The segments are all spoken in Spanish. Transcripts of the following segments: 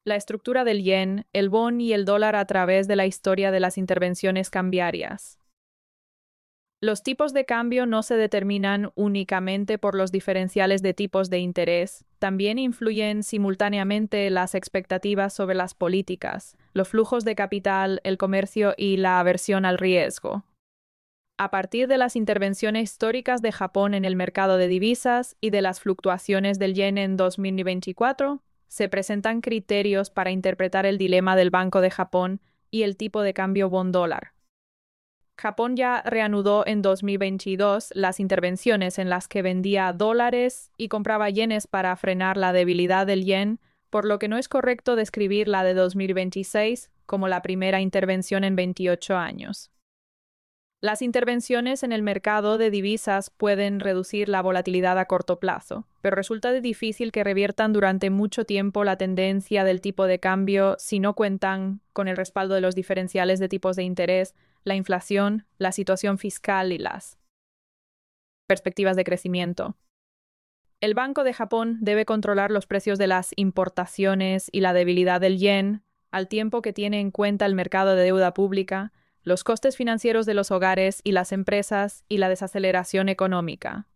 La estructura del yen, el won y el dólar a través de la historia de las intervenciones cambiarias. Los tipos de cambio no se determinan únicamente por los diferenciales de tipos de interés, también influyen simultáneamente las expectativas sobre las políticas, los flujos de capital, el comercio y la aversión al riesgo. A partir de las intervenciones históricas de Japón en el mercado de divisas y de las fluctuaciones del yen en 2024, se presentan criterios para interpretar el dilema del Banco de Japón y el tipo de cambio won-dólar. Japón ya reanudó en 2022 las intervenciones en las que vendía dólares y compraba yenes para frenar la debilidad del yen, por lo que no es correcto describir la de 2026 como la primera intervención en 28 años. Las intervenciones en el mercado de divisas pueden reducir la volatilidad a corto plazo, pero resulta difícil que reviertan durante mucho tiempo la tendencia del tipo de cambio si no cuentan con el respaldo de los diferenciales de tipos de interés, la inflación, la situación fiscal y las perspectivas de crecimiento. El Banco de Japón debe controlar los precios de las importaciones y la debilidad del yen, al tiempo que tiene en cuenta el mercado de deuda pública, los costes financieros de los hogares y las empresas y la desaceleración económica.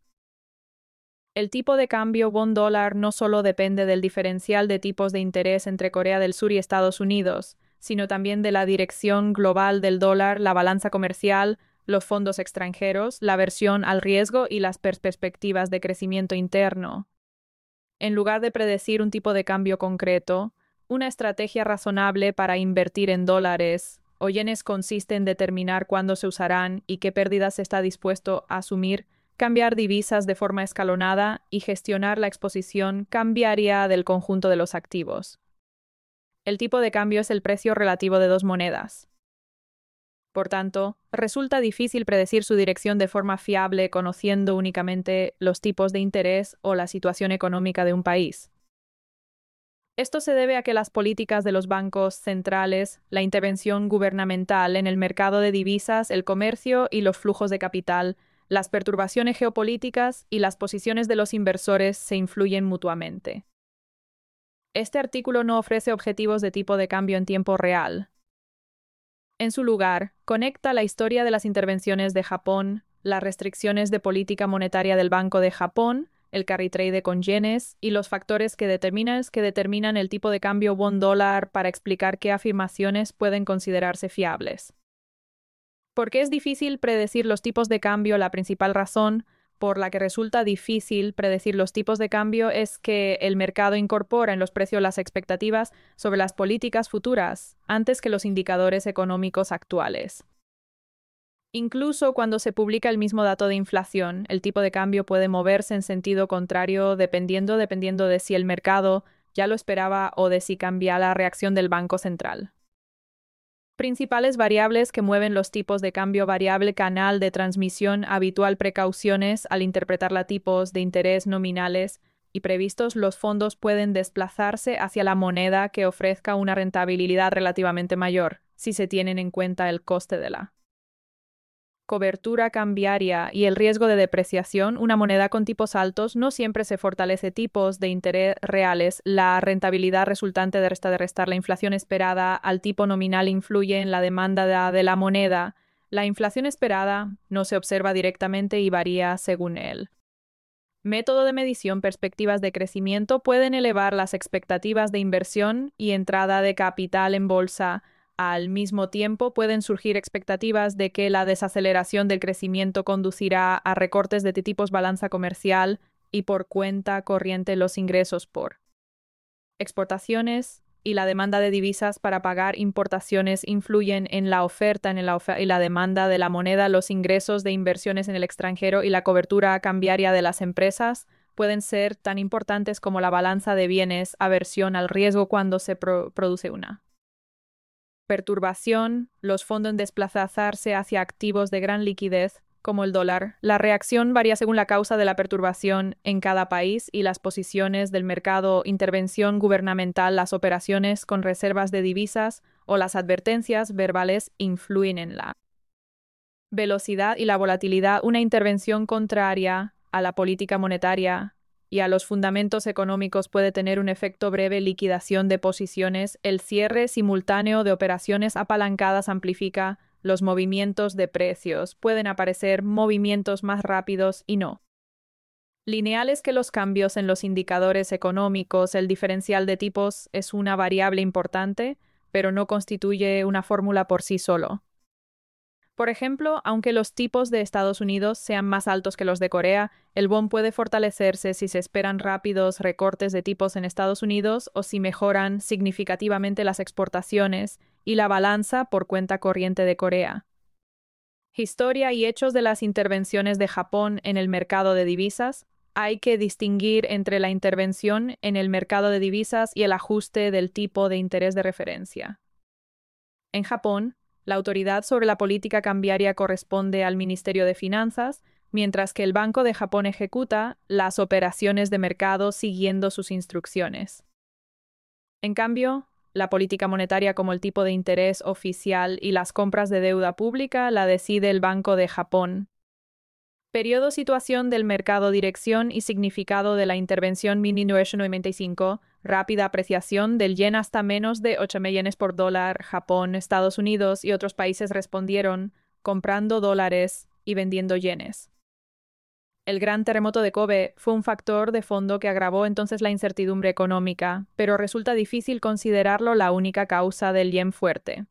El tipo de cambio won-dólar no solo depende del diferencial de tipos de interés entre Corea del Sur y Estados Unidos, sino también de la dirección global del dólar, la balanza comercial, los fondos extranjeros, la aversión al riesgo y las perspectivas de crecimiento interno. En lugar de predecir un tipo de cambio concreto, una estrategia razonable para invertir en dólares o yenes consiste en determinar cuándo se usarán y qué pérdidas se está dispuesto a asumir, cambiar divisas de forma escalonada y gestionar la exposición cambiaria del conjunto de los activos. El tipo de cambio es el precio relativo de dos monedas. Por tanto, resulta difícil predecir su dirección de forma fiable conociendo únicamente los tipos de interés o la situación económica de un país. Esto se debe a que las políticas de los bancos centrales, la intervención gubernamental en el mercado de divisas, el comercio y los flujos de capital, las perturbaciones geopolíticas y las posiciones de los inversores se influyen mutuamente. Este artículo no ofrece objetivos de tipo de cambio en tiempo real. En su lugar, conecta la historia de las intervenciones de Japón, las restricciones de política monetaria del Banco de Japón, el carry trade con yenes y los factores que determinan el tipo de cambio won-dólar para explicar qué afirmaciones pueden considerarse fiables. ¿Por qué es difícil predecir los tipos de cambio? La principal razón por la que resulta difícil predecir los tipos de cambio es que el mercado incorpora en los precios las expectativas sobre las políticas futuras antes que los indicadores económicos actuales. Incluso cuando se publica el mismo dato de inflación, el tipo de cambio puede moverse en sentido contrario dependiendo de si el mercado ya lo esperaba o de si cambia la reacción del Banco Central. Principales variables que mueven los tipos de cambio: variable canal de transmisión habitual, precauciones al interpretar los tipos de interés nominales y previstos. Los fondos pueden desplazarse hacia la moneda que ofrezca una rentabilidad relativamente mayor, si se tienen en cuenta el coste de la cobertura cambiaria y el riesgo de depreciación. Una moneda con tipos altos no siempre se fortalece. Tipos de interés reales. La rentabilidad resultante de restar la inflación esperada al tipo nominal influye en la demanda de la moneda. La inflación esperada no se observa directamente y varía según el método de medición. Perspectivas de crecimiento pueden elevar las expectativas de inversión y entrada de capital en bolsa. Al mismo tiempo, pueden surgir expectativas de que la desaceleración del crecimiento conducirá a recortes de tipos, balanza comercial y por cuenta corriente. Los ingresos por exportaciones y la demanda de divisas para pagar importaciones influyen en la oferta y la demanda de la moneda. Los ingresos de inversiones en el extranjero y la cobertura cambiaria de las empresas pueden ser tan importantes como la balanza de bienes. Aversión al riesgo. Cuando se produce una perturbación, los fondos en desplazarse hacia activos de gran liquidez, como el dólar. La reacción varía según la causa de la perturbación en cada país y las posiciones del mercado. Intervención gubernamental. Las operaciones con reservas de divisas o las advertencias verbales influyen en la velocidad y la volatilidad. Una intervención contraria a la política monetaria y a los fundamentos económicos puede tener un efecto breve liquidación de posiciones, el cierre simultáneo de operaciones apalancadas amplifica los movimientos de precios. Pueden aparecer movimientos más rápidos y no lineales que los cambios en los indicadores económicos. El diferencial de tipos es una variable importante, pero no constituye una fórmula por sí solo. Por ejemplo, aunque los tipos de Estados Unidos sean más altos que los de Corea, el won puede fortalecerse si se esperan rápidos recortes de tipos en Estados Unidos o si mejoran significativamente las exportaciones y la balanza por cuenta corriente de Corea. Historia y hechos de las intervenciones de Japón en el mercado de divisas. Hay que distinguir entre la intervención en el mercado de divisas y el ajuste del tipo de interés de referencia. En Japón, la autoridad sobre la política cambiaria corresponde al Ministerio de Finanzas, mientras que el Banco de Japón ejecuta las operaciones de mercado siguiendo sus instrucciones. En cambio, la política monetaria como el tipo de interés oficial y las compras de deuda pública la decide el Banco de Japón. Periodo situación del mercado, dirección y significado de la intervención 1995, rápida apreciación del yen hasta menos de 8.000 yenes por dólar. Japón, Estados Unidos y otros países respondieron comprando dólares y vendiendo yenes. El gran terremoto de Kobe fue un factor de fondo que agravó entonces la incertidumbre económica, pero resulta difícil considerarlo la única causa del yen fuerte.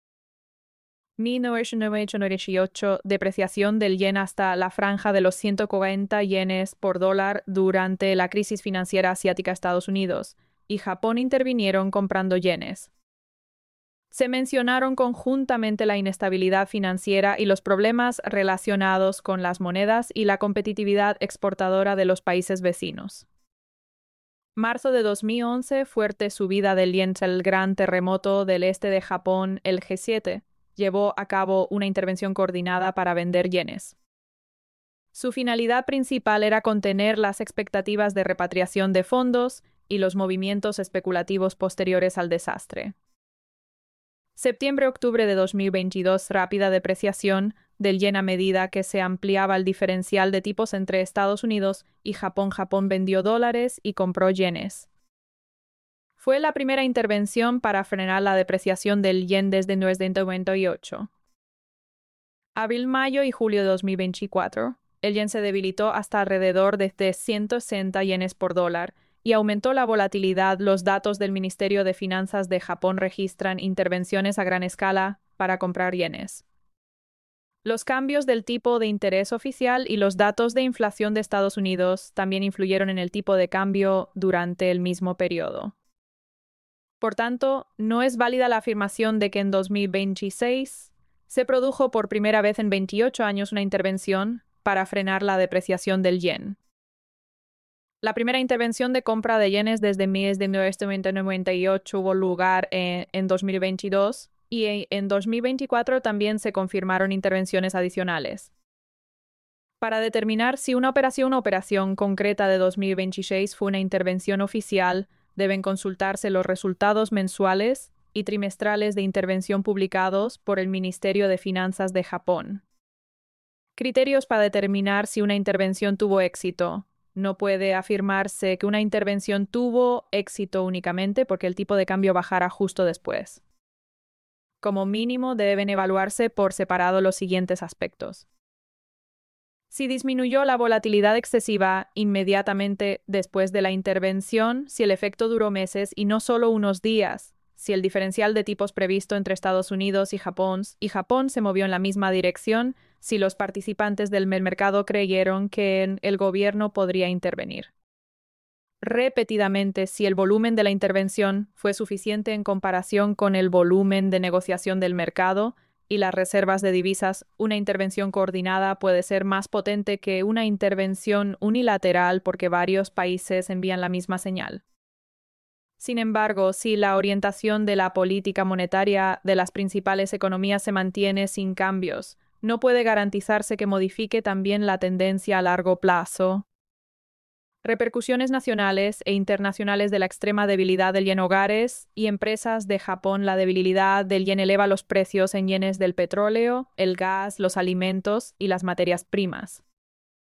1998, depreciación del yen hasta la franja de los 140 yenes por dólar durante la crisis financiera asiática. Estados Unidos y Japón intervinieron comprando yenes. Se mencionaron conjuntamente la inestabilidad financiera y los problemas relacionados con las monedas y la competitividad exportadora de los países vecinos. Marzo de 2011, fuerte subida del yen. El gran terremoto del este de Japón, el G7, llevó a cabo una intervención coordinada para vender yenes. Su finalidad principal era contener las expectativas de repatriación de fondos y los movimientos especulativos posteriores al desastre. Septiembre-octubre de 2022, rápida depreciación del yen a medida que se ampliaba el diferencial de tipos entre Estados Unidos y Japón. Japón vendió dólares y compró yenes. Fue la primera intervención para frenar la depreciación del yen desde 1998. Abril, mayo y julio de 2024, el yen se debilitó hasta alrededor de 160 yenes por dólar y aumentó la volatilidad. Los datos del Ministerio de Finanzas de Japón registran intervenciones a gran escala para comprar yenes. Los cambios del tipo de interés oficial y los datos de inflación de Estados Unidos también influyeron en el tipo de cambio durante el mismo periodo. Por tanto, no es válida la afirmación de que en 2026 se produjo por primera vez en 28 años una intervención para frenar la depreciación del yen. La primera intervención de compra de yenes desde 1998 hubo lugar en 2022 y en 2024 también se confirmaron intervenciones adicionales. Para determinar si una operación concreta de 2026 fue una intervención oficial, deben consultarse los resultados mensuales y trimestrales de intervención publicados por el Ministerio de Finanzas de Japón. Criterios para determinar si una intervención tuvo éxito. No puede afirmarse que una intervención tuvo éxito únicamente porque el tipo de cambio bajara justo después. Como mínimo, deben evaluarse por separado los siguientes aspectos. Si disminuyó la volatilidad excesiva inmediatamente después de la intervención, si el efecto duró meses y no solo unos días, si el diferencial de tipos previsto entre Estados Unidos y Japón se movió en la misma dirección, si los participantes del mercado creyeron que el gobierno podría intervenir. Repetidamente, si el volumen de la intervención fue suficiente en comparación con el volumen de negociación del mercado y las reservas de divisas, una intervención coordinada puede ser más potente que una intervención unilateral porque varios países envían la misma señal. Sin embargo, si la orientación de la política monetaria de las principales economías se mantiene sin cambios, no puede garantizarse que modifique también la tendencia a largo plazo. Repercusiones nacionales e internacionales de la extrema debilidad del yen. Hogares y empresas de Japón. La debilidad del yen eleva los precios en yenes del petróleo, el gas, los alimentos y las materias primas.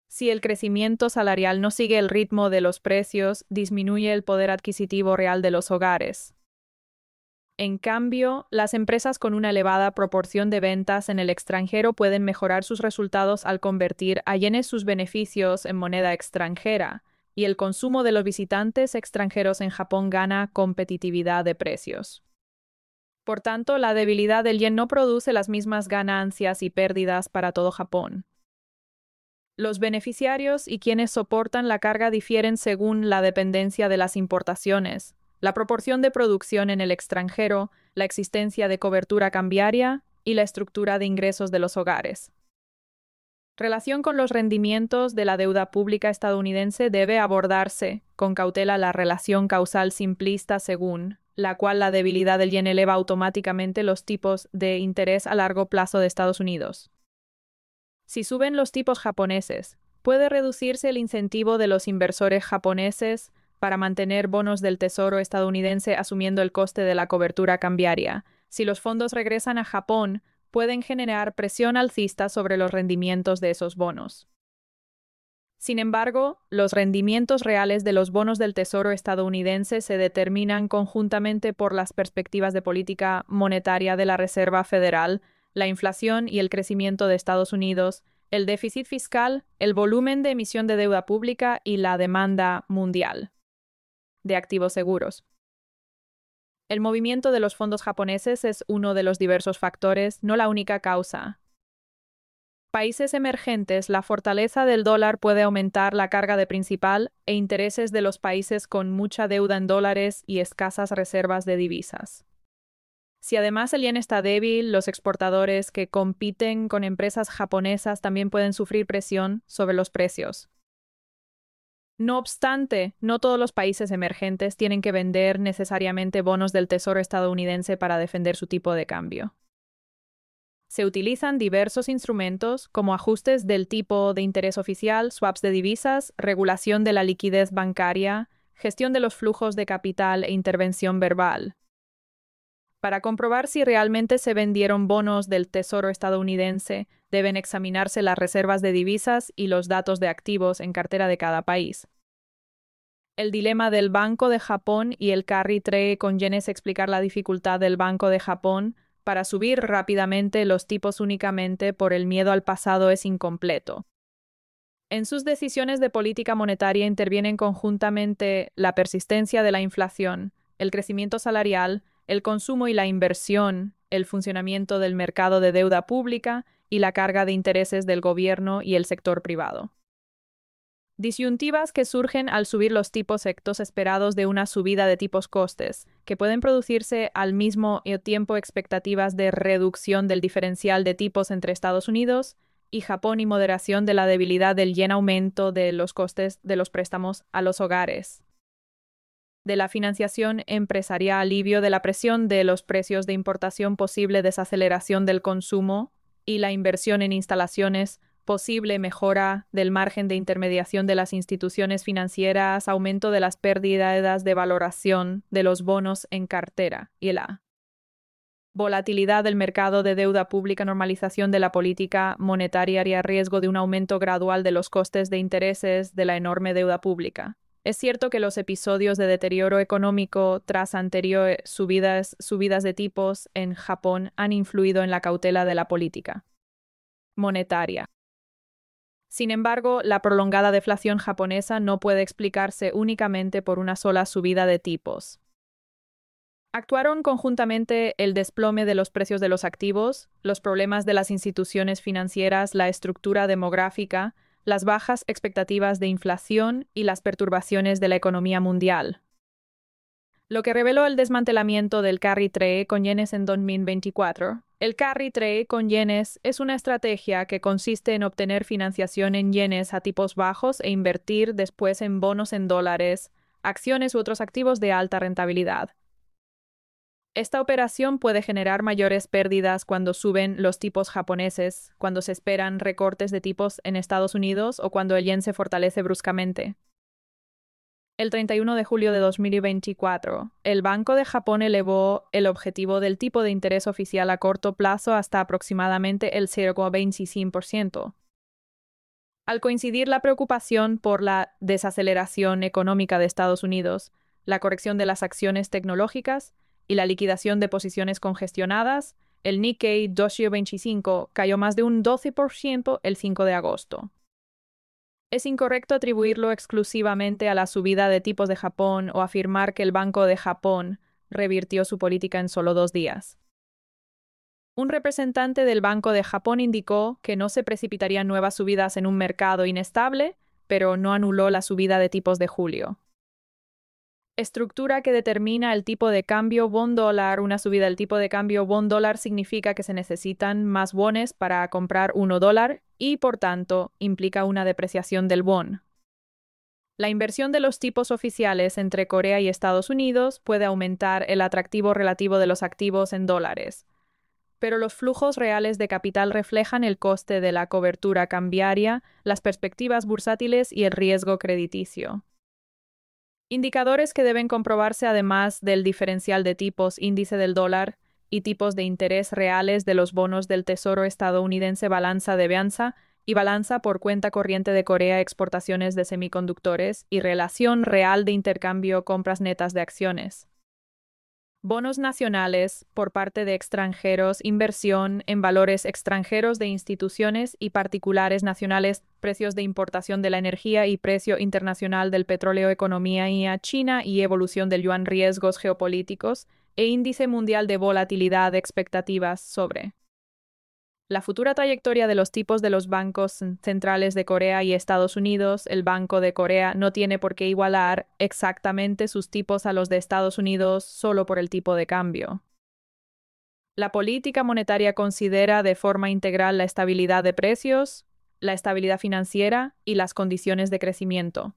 Si el crecimiento salarial no sigue el ritmo de los precios, disminuye el poder adquisitivo real de los hogares. En cambio, las empresas con una elevada proporción de ventas en el extranjero pueden mejorar sus resultados al convertir a yenes sus beneficios en moneda extranjera, y el consumo de los visitantes extranjeros en Japón gana competitividad de precios. Por tanto, la debilidad del yen no produce las mismas ganancias y pérdidas para todo Japón. Los beneficiarios y quienes soportan la carga difieren según la dependencia de las importaciones, la proporción de producción en el extranjero, la existencia de cobertura cambiaria y la estructura de ingresos de los hogares. Relación con los rendimientos de la deuda pública estadounidense debe abordarse con cautela la relación causal simplista según la cual la debilidad del yen eleva automáticamente los tipos de interés a largo plazo de Estados Unidos. Si suben los tipos japoneses, puede reducirse el incentivo de los inversores japoneses para mantener bonos del Tesoro estadounidense asumiendo el coste de la cobertura cambiaria. Si los fondos regresan a Japón, pueden generar presión alcista sobre los rendimientos de esos bonos. Sin embargo, los rendimientos reales de los bonos del Tesoro estadounidense se determinan conjuntamente por las perspectivas de política monetaria de la Reserva Federal, la inflación y el crecimiento de Estados Unidos, el déficit fiscal, el volumen de emisión de deuda pública y la demanda mundial de activos seguros. El movimiento de los fondos japoneses es uno de los diversos factores, no la única causa. Países emergentes, la fortaleza del dólar puede aumentar la carga de principal e intereses de los países con mucha deuda en dólares y escasas reservas de divisas. Si además el yen está débil, los exportadores que compiten con empresas japonesas también pueden sufrir presión sobre los precios. No obstante, no todos los países emergentes tienen que vender necesariamente bonos del Tesoro estadounidense para defender su tipo de cambio. Se utilizan diversos instrumentos como ajustes del tipo de interés oficial, swaps de divisas, regulación de la liquidez bancaria, gestión de los flujos de capital e intervención verbal. Para comprobar si realmente se vendieron bonos del Tesoro estadounidense, deben examinarse las reservas de divisas y los datos de activos en cartera de cada país. El dilema del Banco de Japón y el carry trade con yenes explicar la dificultad del Banco de Japón para subir rápidamente los tipos únicamente por el miedo al pasado es incompleto. En sus decisiones de política monetaria intervienen conjuntamente la persistencia de la inflación, el crecimiento salarial, el consumo y la inversión, el funcionamiento del mercado de deuda pública y la carga de intereses del gobierno y el sector privado. Disyuntivas que surgen al subir los tipos esperados de una subida de tipos costes, que pueden producirse al mismo tiempo expectativas de reducción del diferencial de tipos entre Estados Unidos y Japón y moderación de la debilidad del yen, aumento de los costes de los préstamos a los hogares. De la financiación empresarial, alivio de la presión de los precios de importación, posible desaceleración del consumo y la inversión en instalaciones, posible mejora del margen de intermediación de las instituciones financieras, aumento de las pérdidas de valoración de los bonos en cartera y la volatilidad del mercado de deuda pública, normalización de la política monetaria y riesgo de un aumento gradual de los costes de intereses de la enorme deuda pública. Es cierto que los episodios de deterioro económico tras anteriores subidas de tipos en Japón han influido en la cautela de la política monetaria. Sin embargo, la prolongada deflación japonesa no puede explicarse únicamente por una sola subida de tipos. Actuaron conjuntamente el desplome de los precios de los activos, los problemas de las instituciones financieras, la estructura demográfica, las bajas expectativas de inflación y las perturbaciones de la economía mundial, lo que reveló el desmantelamiento del carry trade con yenes en 2024. El carry trade con yenes es una estrategia que consiste en obtener financiación en yenes a tipos bajos e invertir después en bonos en dólares, acciones u otros activos de alta rentabilidad. Esta operación puede generar mayores pérdidas cuando suben los tipos japoneses, cuando se esperan recortes de tipos en Estados Unidos o cuando el yen se fortalece bruscamente. El 31 de julio de 2024, el Banco de Japón elevó el objetivo del tipo de interés oficial a corto plazo hasta aproximadamente el 0,25%. Al coincidir la preocupación por la desaceleración económica de Estados Unidos, la corrección de las acciones tecnológicas y la liquidación de posiciones congestionadas, el Nikkei 225 cayó más de un 12% el 5 de agosto. Es incorrecto atribuirlo exclusivamente a la subida de tipos de Japón o afirmar que el Banco de Japón revirtió su política en solo 2 días. Un representante del Banco de Japón indicó que no se precipitarían nuevas subidas en un mercado inestable, pero no anuló la subida de tipos de julio. Estructura que determina el tipo de cambio won-dólar. Una subida del tipo de cambio won-dólar significa que se necesitan más wones para comprar $1 y, por tanto, implica una depreciación del won. La inversión de los tipos oficiales entre Corea y Estados Unidos puede aumentar el atractivo relativo de los activos en dólares, pero los flujos reales de capital reflejan el coste de la cobertura cambiaria, las perspectivas bursátiles y el riesgo crediticio. Indicadores que deben comprobarse además del diferencial de tipos índice del dólar y tipos de interés reales de los bonos del Tesoro estadounidense, balanza de Beanza y balanza por cuenta corriente de Corea, exportaciones de semiconductores y relación real de intercambio compras netas de acciones. Bonos nacionales por parte de extranjeros, inversión en valores extranjeros de instituciones y particulares nacionales, precios de importación de la energía y precio internacional del petróleo, economía a China y evolución del yuan, riesgos geopolíticos e índice mundial de volatilidad, expectativas sobre la futura trayectoria de los tipos de los bancos centrales de Corea y Estados Unidos. El Banco de Corea no tiene por qué igualar exactamente sus tipos a los de Estados Unidos solo por el tipo de cambio. La política monetaria considera de forma integral la estabilidad de precios, la estabilidad financiera y las condiciones de crecimiento.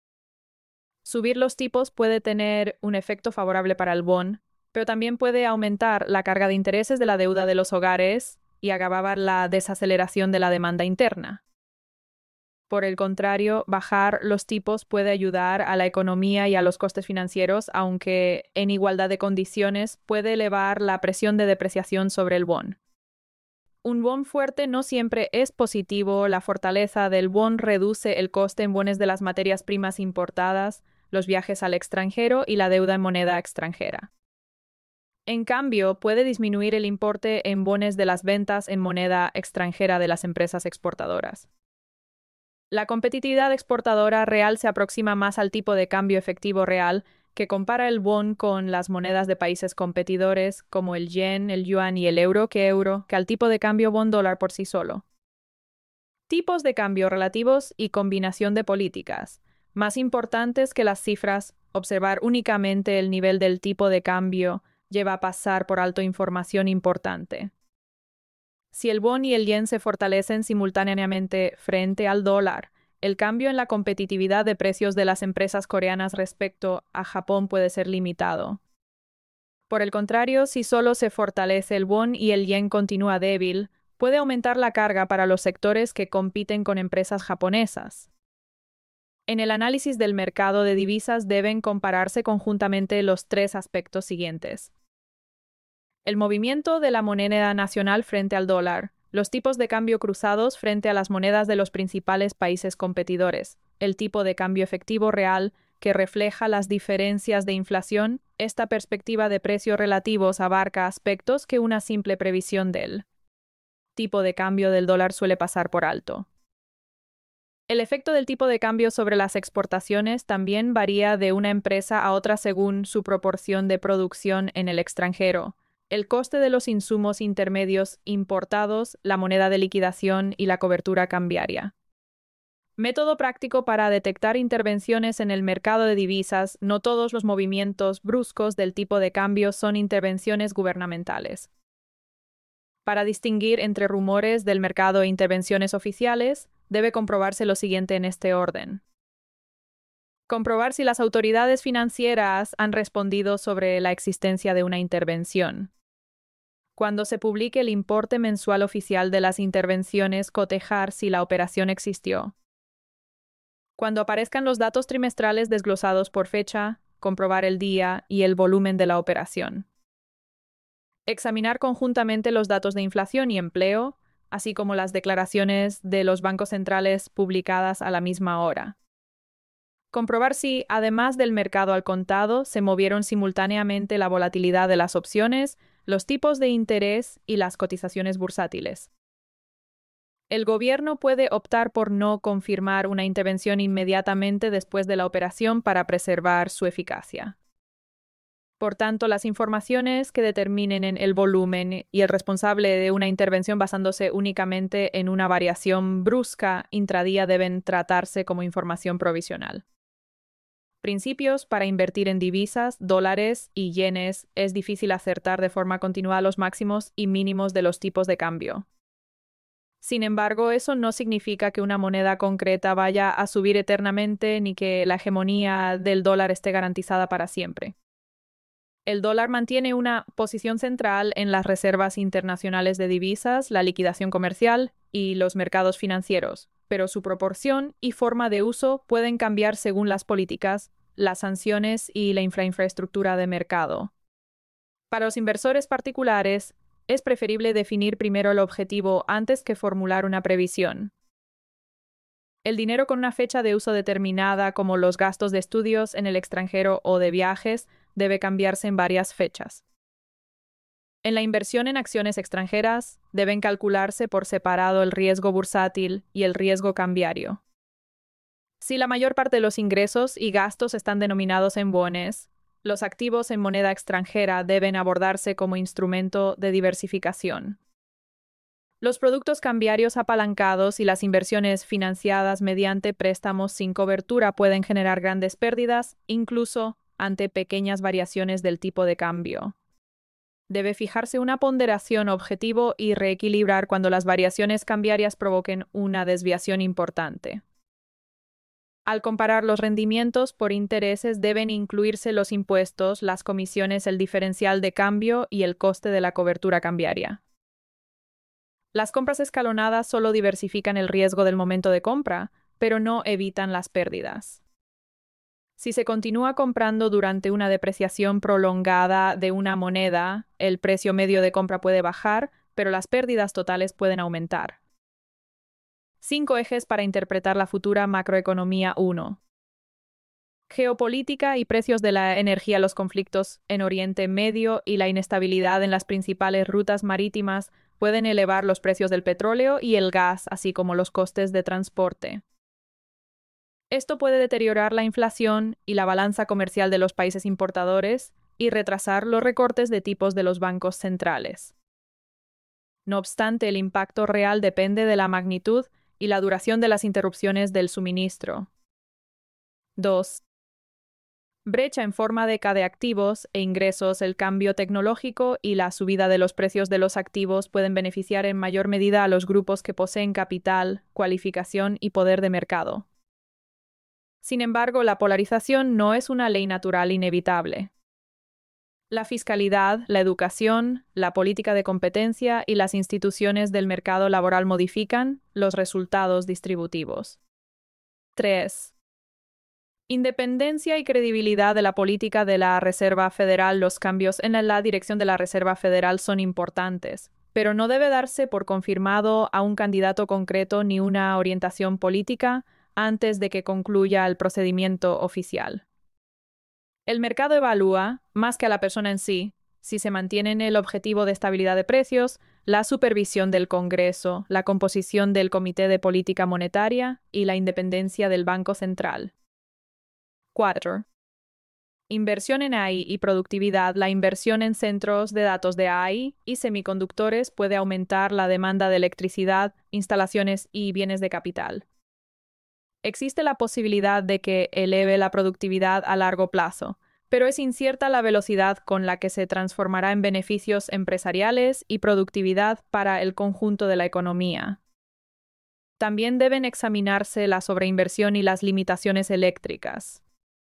Subir los tipos puede tener un efecto favorable para el won, pero también puede aumentar la carga de intereses de la deuda de los hogares y agravar la desaceleración de la demanda interna. Por el contrario, bajar los tipos puede ayudar a la economía y a los costes financieros, aunque en igualdad de condiciones puede elevar la presión de depreciación sobre el won. Un won fuerte no siempre es positivo. La fortaleza del won reduce el coste en wones de las materias primas importadas, los viajes al extranjero y la deuda en moneda extranjera. En cambio, puede disminuir el importe en bonos de las ventas en moneda extranjera de las empresas exportadoras. La competitividad exportadora real se aproxima más al tipo de cambio efectivo real, que compara el won con las monedas de países competidores como el yen, el yuan y el euro, que al tipo de cambio won-dólar por sí solo. Tipos de cambio relativos y combinación de políticas. Más importantes que las cifras, observar únicamente el nivel del tipo de cambio lleva a pasar por alto información importante. Si el won y el yen se fortalecen simultáneamente frente al dólar, el cambio en la competitividad de precios de las empresas coreanas respecto a Japón puede ser limitado. Por el contrario, si solo se fortalece el won y el yen continúa débil, puede aumentar la carga para los sectores que compiten con empresas japonesas. En el análisis del mercado de divisas deben compararse conjuntamente los tres aspectos siguientes: el movimiento de la moneda nacional frente al dólar, los tipos de cambio cruzados frente a las monedas de los principales países competidores, el tipo de cambio efectivo real que refleja las diferencias de inflación. Esta perspectiva de precios relativos abarca aspectos que una simple previsión del tipo de cambio del dólar suele pasar por alto. El efecto del tipo de cambio sobre las exportaciones también varía de una empresa a otra según su proporción de producción en el extranjero, el coste de los insumos intermedios importados, la moneda de liquidación y la cobertura cambiaria. Método práctico para detectar intervenciones en el mercado de divisas. No todos los movimientos bruscos del tipo de cambio son intervenciones gubernamentales. Para distinguir entre rumores del mercado e intervenciones oficiales, debe comprobarse lo siguiente en este orden. Comprobar si las autoridades financieras han respondido sobre la existencia de una intervención. Cuando se publique el importe mensual oficial de las intervenciones, cotejar si la operación existió. Cuando aparezcan los datos trimestrales desglosados por fecha, comprobar el día y el volumen de la operación. Examinar conjuntamente los datos de inflación y empleo, así como las declaraciones de los bancos centrales publicadas a la misma hora. Comprobar si, además del mercado al contado, se movieron simultáneamente la volatilidad de las opciones, los tipos de interés y las cotizaciones bursátiles. El gobierno puede optar por no confirmar una intervención inmediatamente después de la operación para preservar su eficacia. Por tanto, las informaciones que determinen el volumen y el responsable de una intervención basándose únicamente en una variación brusca intradía deben tratarse como información provisional. Principios para invertir en divisas, dólares y yenes es difícil acertar de forma continua los máximos y mínimos de los tipos de cambio. Sin embargo, eso no significa que una moneda concreta vaya a subir eternamente ni que la hegemonía del dólar esté garantizada para siempre. El dólar mantiene una posición central en las reservas internacionales de divisas, la liquidación comercial y los mercados financieros, pero su proporción y forma de uso pueden cambiar según las políticas, las sanciones y la infraestructura de mercado. Para los inversores particulares, es preferible definir primero el objetivo antes que formular una previsión. El dinero con una fecha de uso determinada, como los gastos de estudios en el extranjero o de viajes, debe cambiarse en varias fechas. En la inversión en acciones extranjeras, deben calcularse por separado el riesgo bursátil y el riesgo cambiario. Si la mayor parte de los ingresos y gastos están denominados en bonos, los activos en moneda extranjera deben abordarse como instrumento de diversificación. Los productos cambiarios apalancados y las inversiones financiadas mediante préstamos sin cobertura pueden generar grandes pérdidas, incluso ante pequeñas variaciones del tipo de cambio. Debe fijarse una ponderación objetivo y reequilibrar cuando las variaciones cambiarias provoquen una desviación importante. Al comparar los rendimientos por intereses deben incluirse los impuestos, las comisiones, el diferencial de cambio y el coste de la cobertura cambiaria. Las compras escalonadas solo diversifican el riesgo del momento de compra, pero no evitan las pérdidas. Si se continúa comprando durante una depreciación prolongada de una moneda, el precio medio de compra puede bajar, pero las pérdidas totales pueden aumentar. 5 ejes para interpretar la futura macroeconomía 1. Geopolítica y precios de la energía. Los conflictos en Oriente Medio y la inestabilidad en las principales rutas marítimas pueden elevar los precios del petróleo y el gas, así como los costes de transporte. Esto puede deteriorar la inflación y la balanza comercial de los países importadores y retrasar los recortes de tipos de los bancos centrales. No obstante, el impacto real depende de la magnitud y la duración de las interrupciones del suministro. 2. Brecha en forma de K de activos e ingresos. El cambio tecnológico y la subida de los precios de los activos pueden beneficiar en mayor medida a los grupos que poseen capital, cualificación y poder de mercado. Sin embargo, la polarización no es una ley natural inevitable. La fiscalidad, la educación, la política de competencia y las instituciones del mercado laboral modifican los resultados distributivos. 3. Independencia y credibilidad de la política de la Reserva Federal. Los cambios en la dirección de la Reserva Federal son importantes, pero no debe darse por confirmado a un candidato concreto ni una orientación política antes de que concluya el procedimiento oficial. El mercado evalúa, más que a la persona en sí, si se mantiene el objetivo de estabilidad de precios, la supervisión del Congreso, la composición del Comité de Política Monetaria y la independencia del Banco Central. 4. Inversión en AI y productividad. La inversión en centros de datos de AI y semiconductores puede aumentar la demanda de electricidad, instalaciones y bienes de capital. Existe la posibilidad de que eleve la productividad a largo plazo, pero es incierta la velocidad con la que se transformará en beneficios empresariales y productividad para el conjunto de la economía. También deben examinarse la sobreinversión y las limitaciones eléctricas.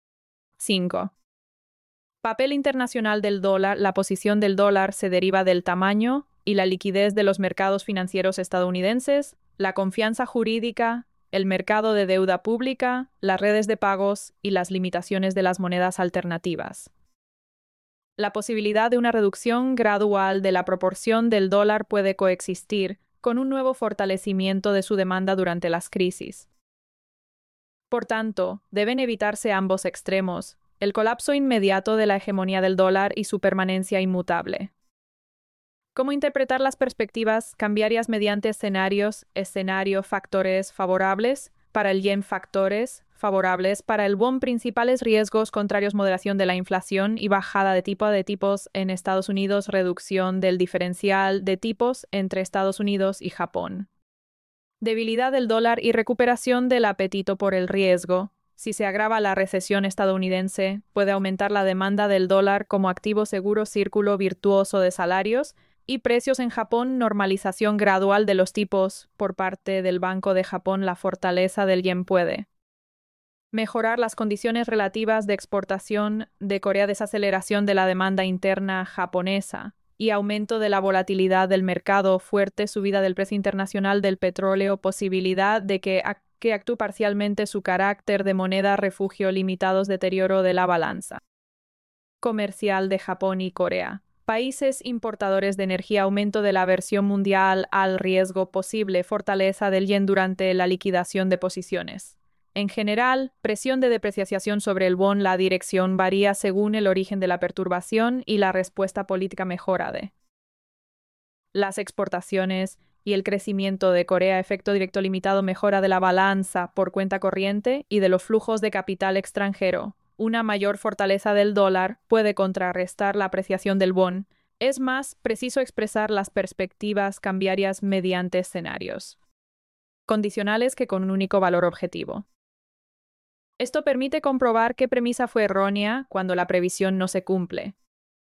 5. Papel internacional del dólar. La posición del dólar se deriva del tamaño y la liquidez de los mercados financieros estadounidenses, la confianza jurídica, el mercado de deuda pública, las redes de pagos y las limitaciones de las monedas alternativas. La posibilidad de una reducción gradual de la proporción del dólar puede coexistir con un nuevo fortalecimiento de su demanda durante las crisis. Por tanto, deben evitarse ambos extremos, el colapso inmediato de la hegemonía del dólar y su permanencia inmutable. ¿Cómo interpretar las perspectivas cambiarias mediante escenarios, factores favorables para el yen, factores favorables para el won, principales riesgos contrarios, moderación de la inflación y bajada de tipos en Estados Unidos, reducción del diferencial de tipos entre Estados Unidos y Japón. Debilidad del dólar y recuperación del apetito por el riesgo. Si se agrava la recesión estadounidense, puede aumentar la demanda del dólar como activo seguro, círculo virtuoso de salarios y precios en Japón, normalización gradual de los tipos por parte del Banco de Japón, la fortaleza del yen puede mejorar las condiciones relativas de exportación de Corea, desaceleración de la demanda interna japonesa y aumento de la volatilidad del mercado, fuerte subida del precio internacional del petróleo, posibilidad de que actúe parcialmente su carácter de moneda refugio, limitados, deterioro de la balanza comercial de Japón y Corea. Países importadores de energía, aumento de la aversión mundial al riesgo, posible fortaleza del yen durante la liquidación de posiciones. En general, presión de depreciación sobre el won. La dirección varía según el origen de la perturbación y la respuesta política. Mejora de las exportaciones y el crecimiento de Corea, efecto directo limitado, mejora de la balanza por cuenta corriente y de los flujos de capital extranjero. Una mayor fortaleza del dólar puede contrarrestar la apreciación del won. Es más preciso expresar las perspectivas cambiarias mediante escenarios condicionales que con un único valor objetivo. Esto permite comprobar qué premisa fue errónea cuando la previsión no se cumple.